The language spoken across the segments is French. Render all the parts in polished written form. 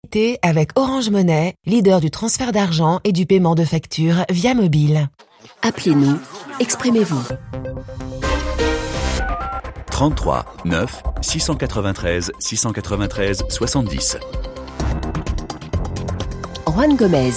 Avec Orange Money, leader du transfert d'argent et du paiement de factures via mobile. Appelez-nous, exprimez-vous. 33 9 693 693 70. Juan Gomez.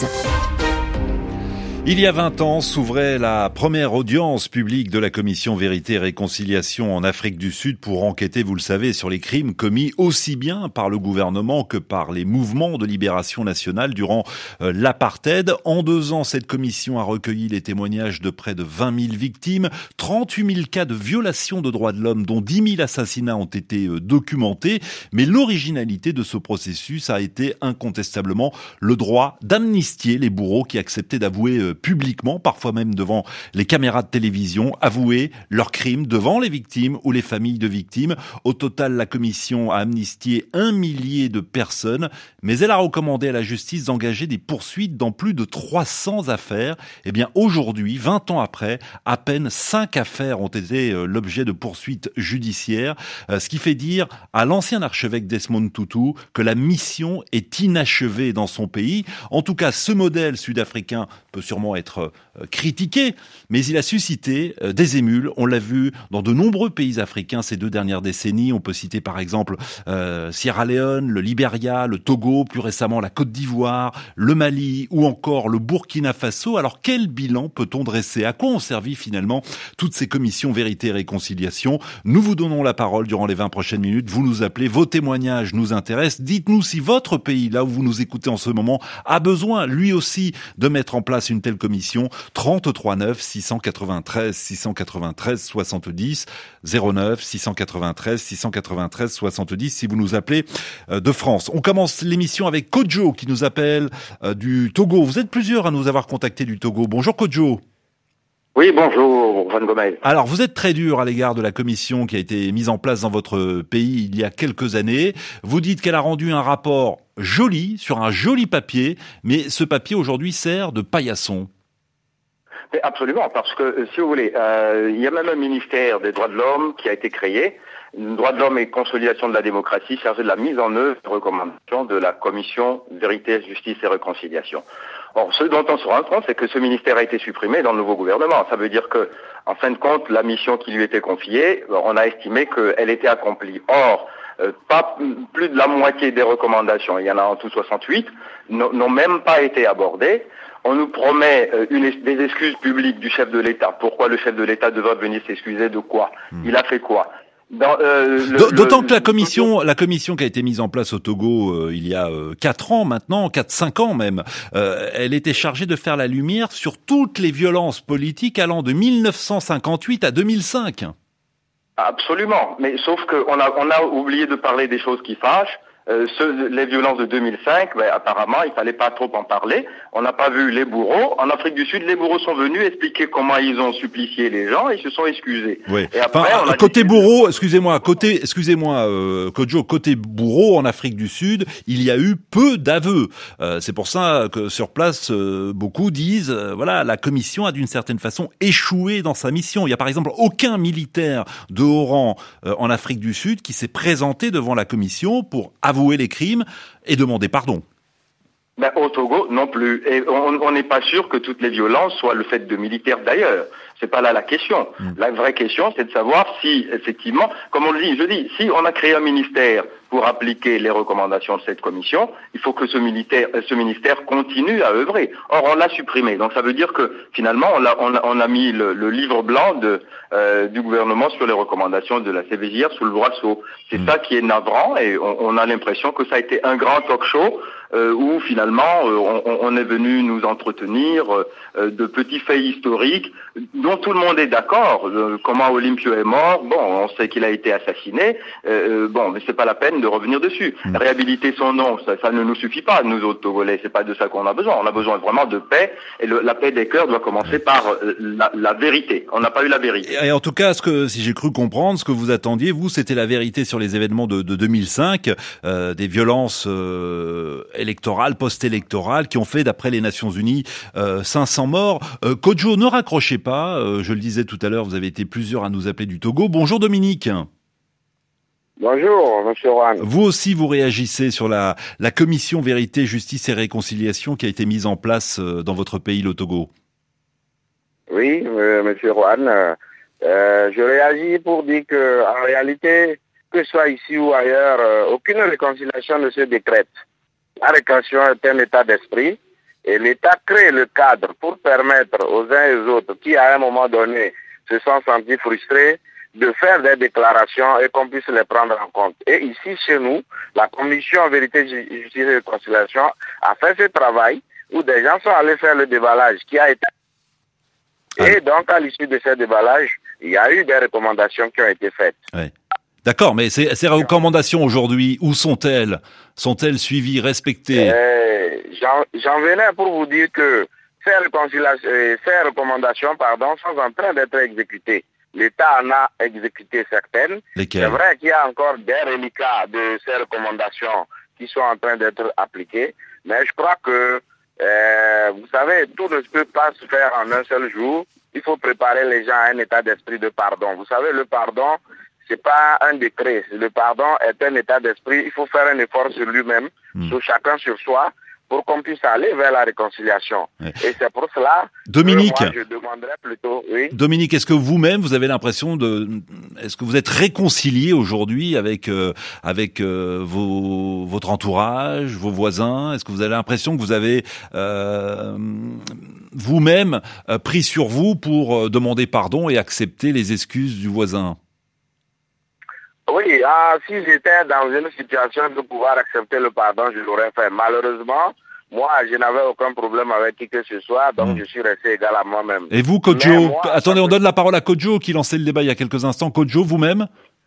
Il y a 20 ans s'ouvrait la première audience publique de la Commission Vérité et Réconciliation en Afrique du Sud pour enquêter, vous le savez, sur les crimes commis aussi bien par le gouvernement que par les mouvements de libération nationale durant l'apartheid. En 2 ans, cette commission a recueilli les témoignages de près de 20 000 victimes, 38 000 cas de violation de droits de l'homme, dont 10 000 assassinats ont été documentés. Mais l'originalité de ce processus a été incontestablement le droit d'amnistier les bourreaux qui acceptaient d'avouer publiquement, parfois même devant les caméras de télévision, avouer leurs crimes devant les victimes ou les familles de victimes. Au total, la commission a amnistié 1 millier de personnes, mais elle a recommandé à la justice d'engager des poursuites dans plus de 300 affaires. Eh bien, aujourd'hui, 20 ans après, à peine 5 affaires ont été l'objet de poursuites judiciaires, ce qui fait dire à l'ancien archevêque Desmond Tutu que la mission est inachevée dans son pays. En tout cas, ce modèle sud-africain peut sûrement être critiqué, mais il a suscité des émules. On l'a vu dans de nombreux pays africains ces 2 dernières décennies. On peut citer par exemple Sierra Leone, le Libéria, le Togo, plus récemment la Côte d'Ivoire, le Mali ou encore le Burkina Faso. Alors quel bilan peut-on dresser? À quoi ont servi finalement toutes ces commissions Vérité et Réconciliation? Nous vous donnons la parole durant les 20 prochaines minutes. Vous nous appelez, vos témoignages nous intéressent. Dites-nous si votre pays, là où vous nous écoutez en ce moment, a besoin lui aussi de mettre en place une telle commission. 33 9 693 693 70 09 693 693 70 si vous nous appelez de France. On commence l'émission avec Kojo qui nous appelle du Togo. Vous êtes plusieurs à nous avoir contacté du Togo. Bonjour Kojo. Oui, bonjour, Juan Gomez. Alors, vous êtes très dur à l'égard de la commission qui a été mise en place dans votre pays il y a quelques années. Vous dites qu'elle a rendu un rapport joli, sur un joli papier, mais ce papier aujourd'hui sert de paillasson. Mais absolument, parce que, si vous voulez, il y a même un ministère des droits de l'homme qui a été créé, droits de l'homme et consolidation de la démocratie, chargé de la mise en œuvre des recommandations de la commission Vérité, Justice et Réconciliation. Or, ce dont on se rend compte, c'est que ce ministère a été supprimé dans le nouveau gouvernement. Ça veut dire que, en fin de compte, la mission qui lui était confiée, on a estimé qu'elle était accomplie. Or, pas plus de la moitié des recommandations, il y en a en tout 68, n'ont même pas été abordées. On nous promet des excuses publiques du chef de l'État. Pourquoi le chef de l'État devrait venir s'excuser de quoi? Il a fait quoi? D'autant que la commission qui a été mise en place au Togo il y a 4 ans maintenant, 4-5 ans même, elle était chargée de faire la lumière sur toutes les violences politiques allant de 1958 à 2005. Absolument, mais sauf qu'on a oublié de parler des choses qui fâchent. Les violences de 2005, apparemment, il fallait pas trop en parler. On n'a pas vu les bourreaux. En Afrique du Sud, les bourreaux sont venus expliquer comment ils ont supplicié les gens et ils se sont excusés. Oui. Et après, côté bourreau, excusez-moi, Kojo, côté bourreau en Afrique du Sud, il y a eu peu d'aveux. C'est pour ça que sur place, beaucoup disent, voilà, la commission a d'une certaine façon échoué dans sa mission. Il y a par exemple aucun militaire de haut rang en Afrique du Sud qui s'est présenté devant la commission pour avouer les crimes et demander pardon. Au Togo, non plus. Et on n'est pas sûr que toutes les violences soient le fait de militaires d'ailleurs. C'est pas là la question. La vraie question, c'est de savoir si, effectivement, comme on le dit, si on a créé un ministère pour appliquer les recommandations de cette commission, il faut que ce ministère continue à œuvrer. Or, on l'a supprimé. Donc, ça veut dire que, finalement, on a mis le livre blanc du gouvernement sur les recommandations de la CVJR sous le boisseau. C'est ça qui est navrant et on a l'impression que ça a été un grand talk show où finalement on est venu nous entretenir de petits faits historiques dont tout le monde est d'accord. Comment Olympio est mort, bon, on sait qu'il a été assassiné, mais c'est pas la peine de revenir dessus. Réhabiliter son nom, ça ne nous suffit pas, nous autres Togolais, c'est pas de ça qu'on a besoin. On a besoin vraiment de paix et la paix des cœurs doit commencer par la vérité. On n'a pas eu la vérité. Et en tout cas, si j'ai cru comprendre, ce que vous attendiez, vous, c'était la vérité sur les événements de 2005, des violences électorales, post-électorales, qui ont fait, d'après les Nations Unies, 500 morts. Kojo, ne raccrochez pas, je le disais tout à l'heure, vous avez été plusieurs à nous appeler du Togo. Bonjour Dominique. Bonjour, monsieur Juan. Vous aussi, vous réagissez sur la commission Vérité, Justice et Réconciliation qui a été mise en place dans votre pays, le Togo. Oui, monsieur Juan, je réagis pour dire que en réalité, que ce soit ici ou ailleurs, aucune réconciliation ne se décrète. La réconciliation est un état d'esprit et l'État crée le cadre pour permettre aux uns et aux autres qui, à un moment donné, se sont sentis frustrés, de faire des déclarations et qu'on puisse les prendre en compte. Et ici, chez nous, la commission Vérité, Justice et Réconciliation a fait ce travail où des gens sont allés faire le déballage qui a été... Et donc, à l'issue de ce déballage, il y a eu des recommandations qui ont été faites. Ouais. D'accord, mais ces recommandations aujourd'hui, où sont-elles? Sont-elles suivies, respectées? J'en venais pour vous dire que ces recommandations sont en train d'être exécutées. L'État en a exécuté certaines. Lesquelles? C'est vrai qu'il y a encore des reliquats de ces recommandations qui sont en train d'être appliquées, mais je crois que, vous savez, tout ne peut pas se faire en un seul jour. Il faut préparer les gens à un état d'esprit de pardon. Vous savez, le pardon, c'est pas un décret. Le pardon est un état d'esprit. Il faut faire un effort sur lui-même, sur chacun sur soi, pour qu'on puisse aller vers la réconciliation. Ouais. Et c'est pour cela Dominique, que moi, je demanderais plutôt... Oui. Dominique, est-ce que vous-même, vous avez l'impression est-ce que vous êtes réconcilié aujourd'hui avec votre entourage, vos voisins? Est-ce que vous avez l'impression que vous avez vous-même pris sur vous pour demander pardon et accepter les excuses du voisin? Oui, si j'étais dans une situation de pouvoir accepter le pardon, je l'aurais fait. Malheureusement, moi, je n'avais aucun problème avec qui que ce soit, donc je suis resté égal à moi-même. Et vous, Kodjo, attendez, on donne la parole à Kodjo qui lançait le débat il y a quelques instants. Kodjo, vous-même?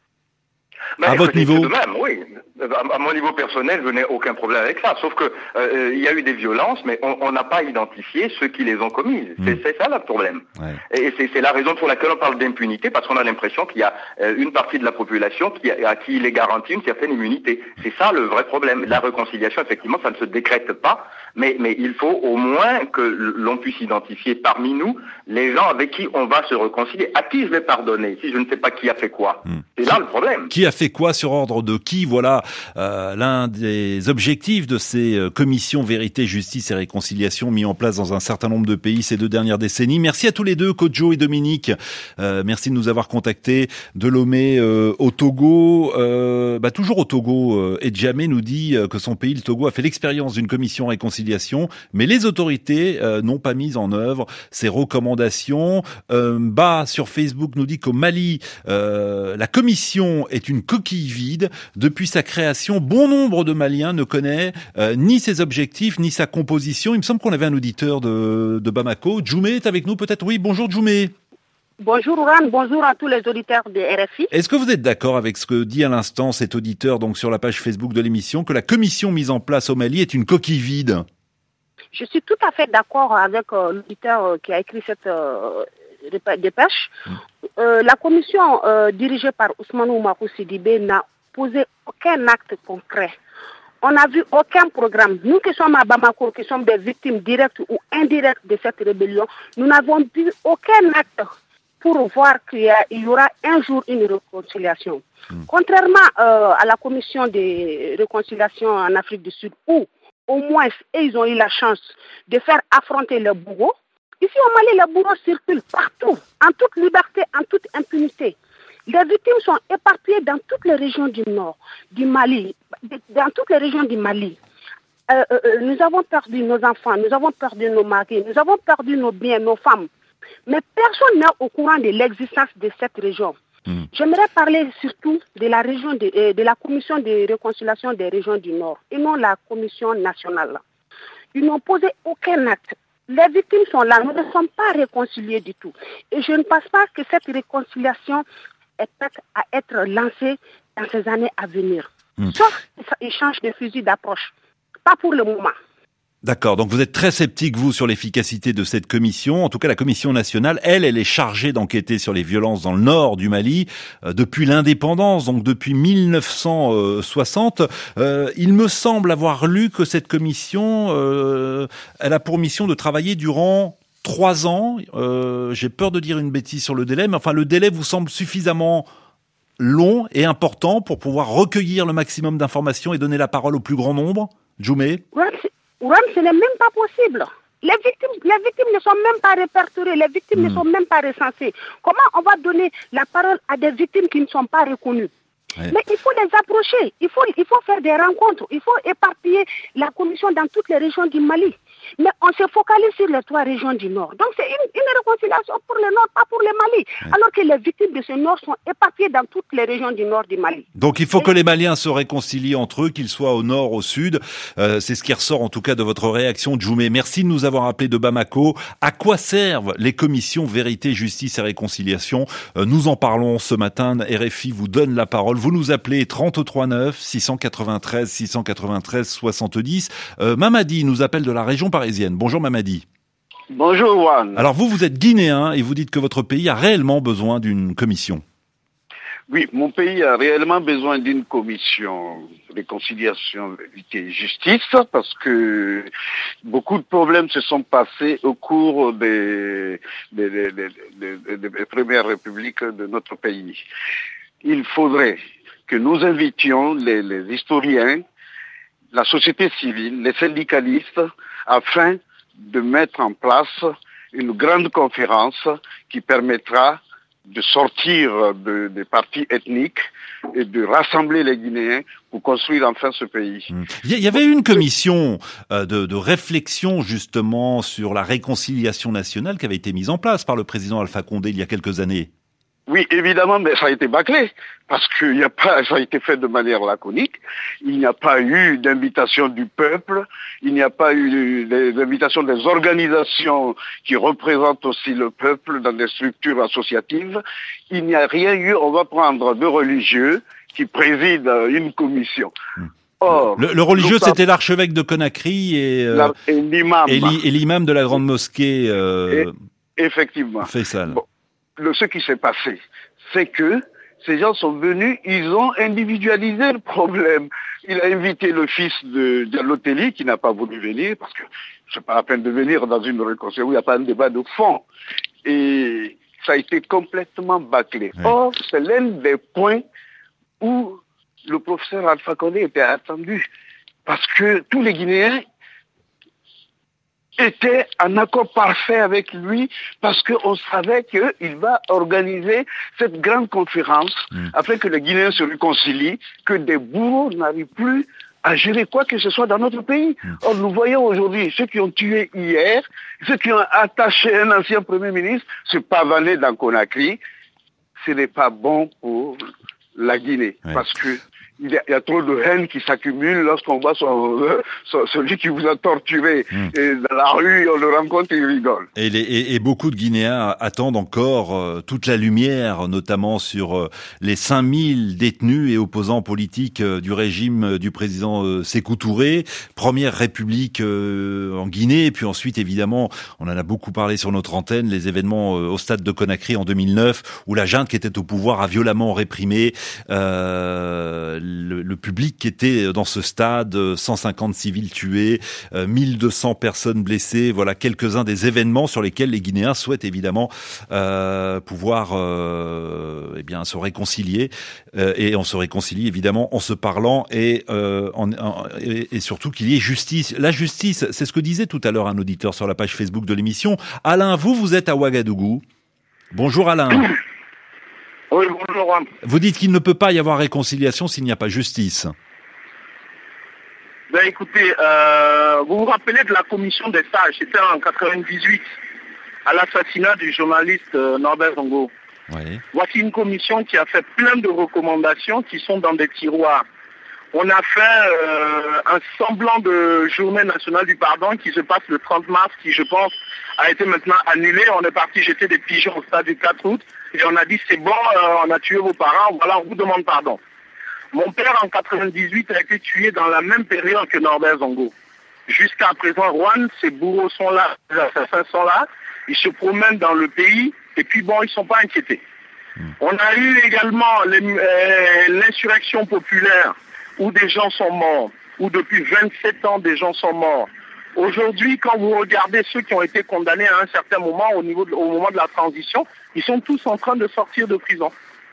À votre niveau? De même, oui. À mon niveau personnel, je n'ai aucun problème avec ça. Sauf que il y a eu des violences, mais on n'a pas identifié ceux qui les ont commises. C'est ça le problème. Ouais. Et c'est la raison pour laquelle on parle d'impunité, parce qu'on a l'impression qu'il y a une partie de la population à qui il est garanti une certaine immunité. C'est ça le vrai problème. La réconciliation, effectivement, ça ne se décrète pas, mais il faut au moins que l'on puisse identifier parmi nous les gens avec qui on va se réconcilier. À qui je vais pardonner si je ne sais pas qui a fait quoi? C'est là le problème. Qui a fait quoi, sur ordre de qui? Voilà l'un des objectifs de ces commissions Vérité, Justice et Réconciliation mis en place dans un certain nombre de pays ces 2 dernières décennies. Merci à tous les deux, Kodjo et Dominique. Merci de nous avoir contactés. De Lomé au Togo. Toujours au Togo, Edjamé nous dit que son pays, le Togo, a fait l'expérience d'une commission réconciliation, mais les autorités n'ont pas mis en œuvre ces recommandations. Sur Facebook nous dit qu'au Mali, la commission est une coquille vide. Depuis sa création, bon nombre de Maliens ne connaît ni ses objectifs, ni sa composition. Il me semble qu'on avait un auditeur de Bamako. Djoumé est avec nous peut-être? Oui, bonjour Djoumé. Bonjour Ouran, bonjour à tous les auditeurs de RFI. Est-ce que vous êtes d'accord avec ce que dit à l'instant cet auditeur donc sur la page Facebook de l'émission, que la commission mise en place au Mali est une coquille vide? Je suis tout à fait d'accord avec l'auditeur qui a écrit cette dépêche. La commission dirigée par Ousmane Oumarou Sidibé n'a posé aucun acte concret. On n'a vu aucun programme. Nous qui sommes à Bamako, qui sommes des victimes directes ou indirectes de cette rébellion, nous n'avons vu aucun acte pour voir qu'il y aura un jour une réconciliation. Contrairement à la commission de réconciliation en Afrique du Sud, où au moins ils ont eu la chance de faire affronter le bourreau, ici au Mali, le bourreau circule partout, en toute liberté, en toute impunité. Les victimes sont éparpillées dans toutes les régions du nord, du Mali, dans toutes les régions du Mali. Nous avons perdu nos enfants, nous avons perdu nos maris, nous avons perdu nos biens, nos femmes. Mais personne n'est au courant de l'existence de cette région. J'aimerais parler surtout de la région de la commission de réconciliation des régions du Nord et non la commission nationale. Ils n'ont posé aucun acte. Les victimes sont là, nous ne sommes pas réconciliés du tout. Et je ne pense pas que cette réconciliation est prête à être lancée dans ces années à venir. Sauf échange de fusil d'approche. Pas pour le moment. D'accord, donc vous êtes très sceptique, vous, sur l'efficacité de cette commission. En tout cas, la commission nationale, elle est chargée d'enquêter sur les violences dans le nord du Mali depuis l'indépendance, donc depuis 1960. Il me semble avoir lu que cette commission, elle a pour mission de travailler durant 3 ans. J'ai peur de dire une bêtise sur le délai, mais enfin, le délai vous semble suffisamment long et important pour pouvoir recueillir le maximum d'informations et donner la parole au plus grand nombre, Djoumé? Ce n'est même pas possible. Les victimes ne sont même pas répertoriées, les victimes ne sont même pas recensées. Comment on va donner la parole à des victimes qui ne sont pas reconnues? Mais il faut les approcher, il faut faire des rencontres, il faut éparpiller la commission dans toutes les régions du Mali. Mais on se focalise sur les 3 régions du Nord. Donc c'est une réconciliation pour le Nord, pas pour le Mali. Alors que les victimes de ce Nord sont éparpillées dans toutes les régions du Nord du Mali. Donc il faut que les Maliens se réconcilient entre eux, qu'ils soient au Nord, au Sud. C'est ce qui ressort en tout cas de votre réaction, Djoumé. Merci de nous avoir appelés de Bamako. À quoi servent les commissions Vérité, Justice et Réconciliation? Nous en parlons ce matin. RFI vous donne la parole. Vous nous appelez 33 9 693 693 70. Mamadi nous appelle de la région parisienne. Bonjour Mamadi. Bonjour Juan. Alors vous êtes guinéen et vous dites que votre pays a réellement besoin d'une commission. Oui, mon pays a réellement besoin d'une commission réconciliation, vérité et justice parce que beaucoup de problèmes se sont passés au cours des premières républiques de notre pays. Il faudrait que nous invitions les historiens, la société civile, les syndicalistes, afin de mettre en place une grande conférence qui permettra de sortir des partis ethniques et de rassembler les Guinéens pour construire enfin ce pays. Il y avait une commission de réflexion justement sur la réconciliation nationale qui avait été mise en place par le président Alpha Condé il y a quelques années. Oui, évidemment, mais ça a été bâclé, parce que ça a été fait de manière laconique. Il n'y a pas eu d'invitation du peuple, il n'y a pas eu d'invitation des organisations qui représentent aussi le peuple dans des structures associatives. Il n'y a rien eu, on va prendre 2 religieux qui président une commission. Or, le religieux, c'était l'archevêque de Conakry et l'imam de la grande mosquée effectivement. Faisal. Bon. Ce qui s'est passé, c'est que ces gens sont venus, ils ont individualisé le problème. Il a invité le fils de Diallo-Telli qui n'a pas voulu venir parce que c'est pas la peine de venir dans une réconciliation où il n'y a pas un débat de fond. Et ça a été complètement bâclé. Ouais. Or, c'est l'un des points où le professeur Alpha Condé était attendu parce que tous les Guinéens était en accord parfait avec lui parce qu'on savait qu'il va organiser cette grande conférence afin que les Guinéens se réconcilient, que des bourreaux n'arrivent plus à gérer quoi que ce soit dans notre pays. Or, nous voyons aujourd'hui ceux qui ont tué hier, ceux qui ont attaché un ancien Premier ministre, se pavaner dans Conakry. Ce n'est pas bon pour la Guinée parce que il y a trop de haine qui s'accumule lorsqu'on voit celui qui vous a torturé. Et dans la rue, on le rencontre et il rigole. Et beaucoup de Guinéens attendent encore toute la lumière, notamment sur les 5000 détenus et opposants politiques du régime du président Sékou Touré. Première république en Guinée, puis ensuite, évidemment, on en a beaucoup parlé sur notre antenne, les événements au stade de Conakry en 2009, où la junte qui était au pouvoir a violemment réprimé le public qui était dans ce stade, 150 civils tués, 1200 personnes blessées, voilà quelques-uns des événements sur lesquels les Guinéens souhaitent évidemment pouvoir se réconcilier, et on se réconcilie évidemment en se parlant et surtout qu'il y ait justice. La justice, c'est ce que disait tout à l'heure un auditeur sur la page Facebook de l'émission. Alain, vous êtes à Ouagadougou. Bonjour Alain. Oui, bonjour. Vous dites qu'il ne peut pas y avoir réconciliation s'il n'y a pas justice. Ben écoutez, vous vous rappelez de la commission des sages, c'était en 98, à l'assassinat du journaliste Norbert Zongo. Oui. Voici une commission qui a fait plein de recommandations qui sont dans des tiroirs. On a fait un semblant de journée nationale du pardon qui se passe le 30 mars, qui je pense a été maintenant annulé. On est parti jeter des pigeons au stade du 4 août et on a dit c'est bon, on a tué vos parents, voilà, on vous demande pardon. Mon père en 98 a été tué dans la même période que Norbert Zongo. Jusqu'à présent, Juan, ces bourreaux sont là, les assassins sont là, ils se promènent dans le pays et puis bon, ils ne sont pas inquiétés. On a eu également l'insurrection populaire où des gens sont morts, où depuis 27 ans des gens sont morts. Aujourd'hui, quand vous regardez ceux qui ont été condamnés à un certain moment, au moment de la transition, ils sont tous en train de sortir de prison.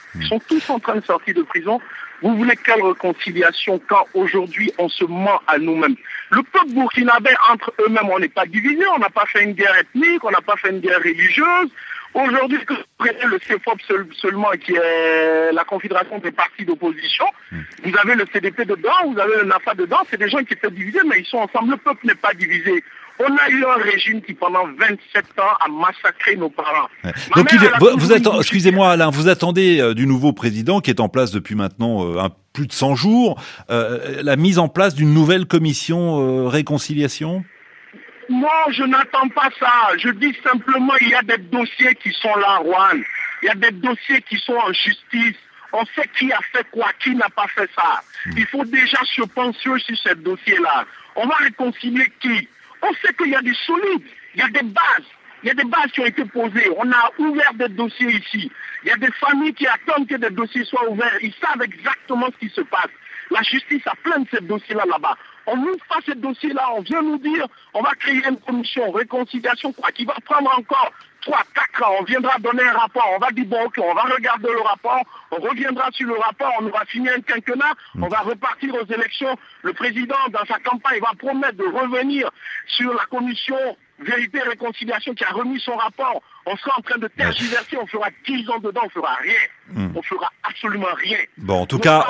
Ils sont tous en train de sortir de prison. Vous voulez quelle réconciliation quand aujourd'hui on se ment à nous-mêmes? Le peuple burkinabé, entre eux-mêmes, on n'est pas divisé, on n'a pas fait une guerre ethnique, on n'a pas fait une guerre religieuse. Aujourd'hui, que vous prenez le CFOP seulement, qui est la Confédération des partis d'opposition, vous avez le CDP dedans, vous avez le NAFA dedans, c'est des gens qui étaient divisés, mais ils sont ensemble, le peuple n'est pas divisé. On a eu un régime qui, pendant 27 ans, a massacré nos parents. Ouais. Donc, excusez-moi Alain, vous attendez du nouveau président qui est en place depuis maintenant plus de 100 jours, la mise en place d'une nouvelle commission réconciliation? Non, je n'attends pas ça. Je dis simplement, il y a des dossiers qui sont là, Juan. Il y a des dossiers qui sont en justice. On sait qui a fait quoi, qui n'a pas fait ça. Il faut déjà se pencher sur ces dossiers-là. On va réconcilier qui? On sait qu'il y a des solides, il y a des bases. Il y a des bases qui ont été posées. On a ouvert des dossiers ici. Il y a des familles qui attendent que des dossiers soient ouverts. Ils savent exactement ce qui se passe. La justice a plein de ces dossiers-là là-bas. On n'ouvre pas ces dossiers-là, on vient nous dire, on va créer une commission, réconciliation, quoi, qui va prendre encore 3-4 ans. On viendra donner un rapport, on va dire, bon, ok, on va regarder le rapport, on reviendra sur le rapport, on aura fini un quinquennat, on va repartir aux élections. Le président, dans sa campagne, va promettre de revenir sur la commission Vérité et Réconciliation qui a remis son rapport. On sera en train de tergiverser, on fera 10 ans dedans, on fera rien. On fera absolument rien. Bon, en tout cas,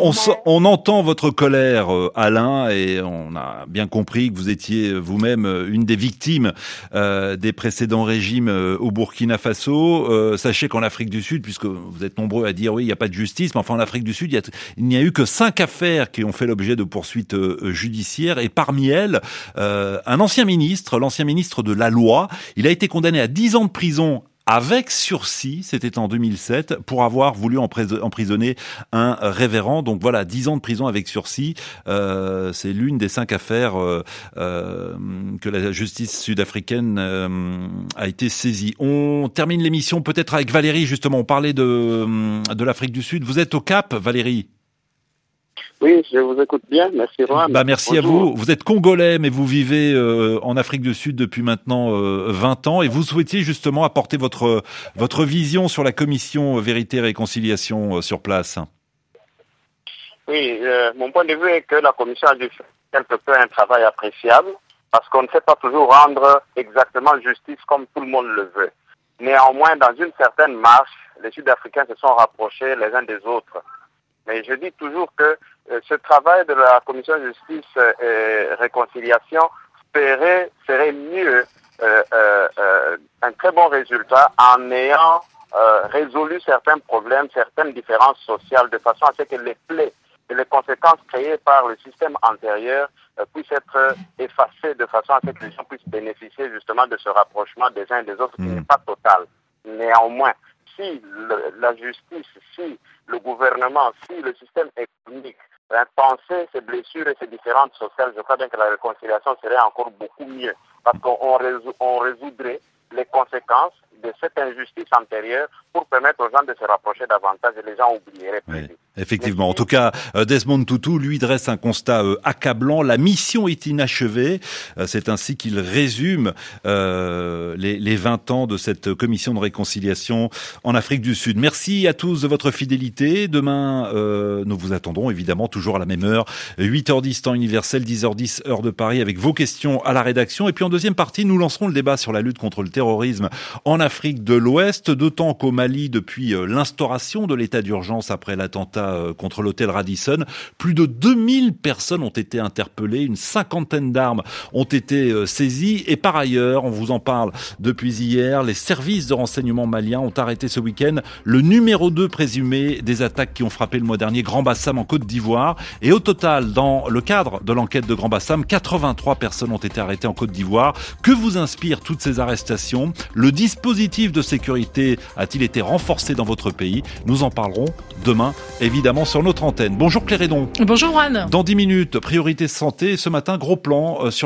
on entend votre colère, Alain, et on a bien compris que vous étiez vous-même une des victimes des précédents régimes au Burkina Faso. Sachez qu'en Afrique du Sud, puisque vous êtes nombreux à dire oui, il n'y a pas de justice, mais enfin en Afrique du Sud, il n'y a eu que 5 affaires qui ont fait l'objet de poursuites judiciaires, et parmi elles, un ancien ministre, l'ancien ministre de la Loi, il a été condamné à 10 ans de prison avec sursis, c'était en 2007, pour avoir voulu emprisonner un révérend. Donc voilà, 10 ans de prison avec sursis. C'est l'une des 5 affaires que la justice sud-africaine a été saisie. On termine l'émission peut-être avec Valérie, justement. On parlait de l'Afrique du Sud. Vous êtes au Cap, Valérie? Oui, je vous écoute bien. Merci, Rohan. Merci Bonjour. À vous. Vous êtes congolais, mais vous vivez en Afrique du Sud depuis maintenant 20 ans, et vous souhaitiez justement apporter votre vision sur la commission Vérité et Réconciliation sur place. Oui, mon point de vue est que la commission a dû faire quelque peu un travail appréciable, parce qu'on ne sait pas toujours rendre exactement justice comme tout le monde le veut. Néanmoins, dans une certaine marche, les Sud-Africains se sont rapprochés les uns des autres. Mais je dis toujours que ce travail de la commission de justice et réconciliation serait mieux un très bon résultat en ayant résolu certains problèmes, certaines différences sociales, de façon à ce que les plaies et les conséquences créées par le système antérieur puissent être effacées, de façon à ce que les gens puissent bénéficier justement de ce rapprochement des uns et des autres qui n'est pas total. Néanmoins, si la justice, si le gouvernement, si le système économique pensaient ces blessures et ces différences sociales, je crois bien que la réconciliation serait encore beaucoup mieux, parce qu'on résoudrait les conséquences de cette injustice antérieure pour permettre aux gens de se rapprocher davantage et les gens oublieraient plus vite. Effectivement. En tout cas, Desmond Tutu, lui, dresse un constat accablant. La mission est inachevée. C'est ainsi qu'il résume les 20 ans de cette commission de réconciliation en Afrique du Sud. Merci à tous de votre fidélité. Demain, nous vous attendrons évidemment toujours à la même heure, 8h10 temps universel, 10h10 heure de Paris, avec vos questions à la rédaction. Et puis en deuxième partie, nous lancerons le débat sur la lutte contre le terrorisme en Afrique de l'Ouest, d'autant qu'au Mali, depuis l'instauration de l'état d'urgence après l'attentat contre l'hôtel Radisson, plus de 2000 personnes ont été interpellées, une 50aine d'armes ont été saisies, et par ailleurs, on vous en parle depuis hier, les services de renseignement maliens ont arrêté ce week-end le numéro 2 présumé des attaques qui ont frappé le mois dernier Grand Bassam en Côte d'Ivoire, et au total, dans le cadre de l'enquête de Grand Bassam, 83 personnes ont été arrêtées en Côte d'Ivoire. Que vous inspirent toutes ces arrestations? Le dispositif de sécurité a-t-il été renforcé dans votre pays? Nous en parlerons demain, évidemment, sur notre antenne. Bonjour Claire Hédon. Bonjour Juan. Dans 10 minutes, priorité santé. Ce matin, gros plan sur